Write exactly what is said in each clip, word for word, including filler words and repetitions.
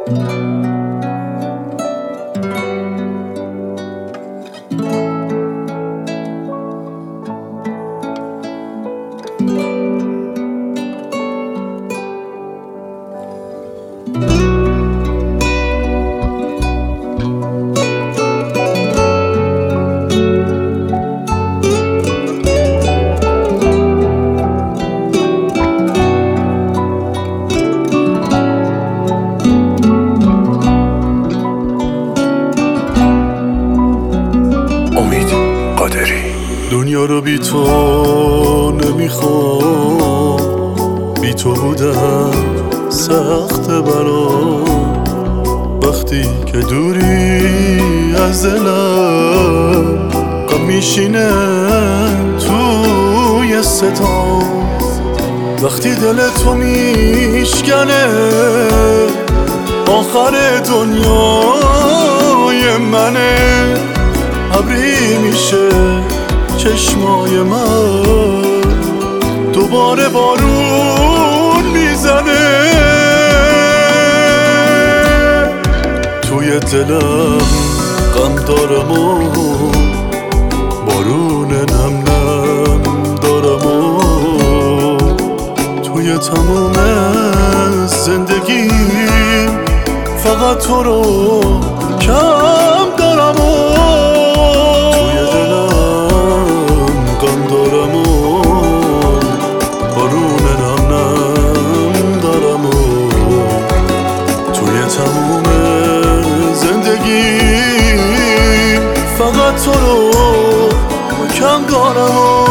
دنیا رو بی تو نمیخوام، بی تو بودم سخت برام. وقتی که دوری از دلم، غم میشینه توی ستام. وقتی دل تو میشکنه آخر دنیای منه. ابری میشه چشمای من، دوباره بارون میزنه. توی دلم غم دارم و بارون نم نم دارم و توی تمام زندگی فقط تو رو کم دارم و فقط تو رو کم دارم.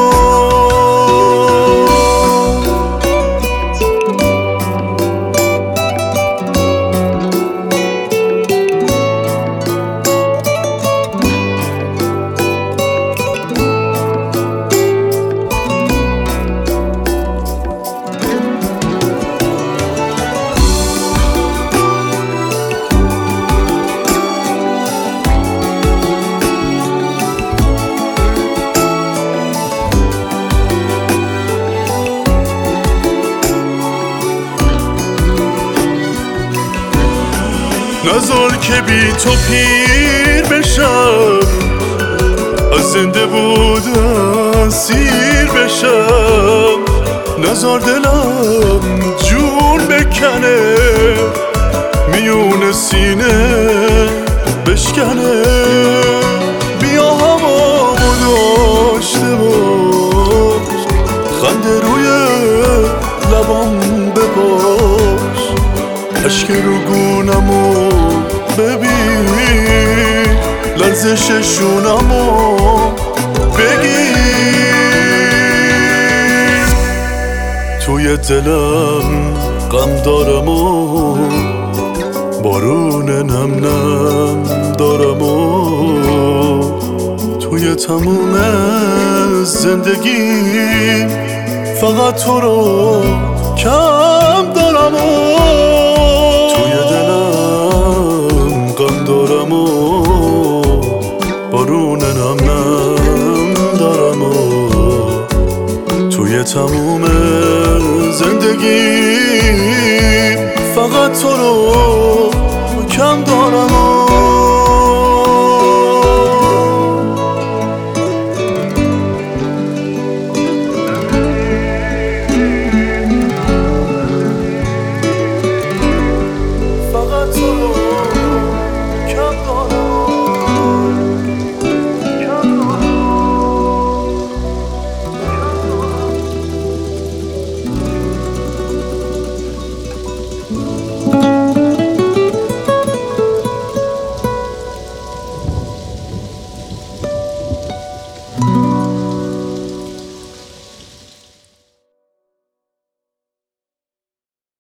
نذار که بی تو پیر بشم، از زنده بودن سیر بشم. نذار دلم جون بکنه، میون سینه بشکنه. بیا هوامو داشته باش، خنده روی لبام بپاش. عشق رو گونمو ببین، لرزش شونمو بگیر. توی دلم غم دارم و بارون نم نم دارم و توی تموم زندگی فقط تو رو کم دارم و توی دلم غم دارم و بارون نم نم دارم و توی تموم زندگی فقط تو رو کم دارم و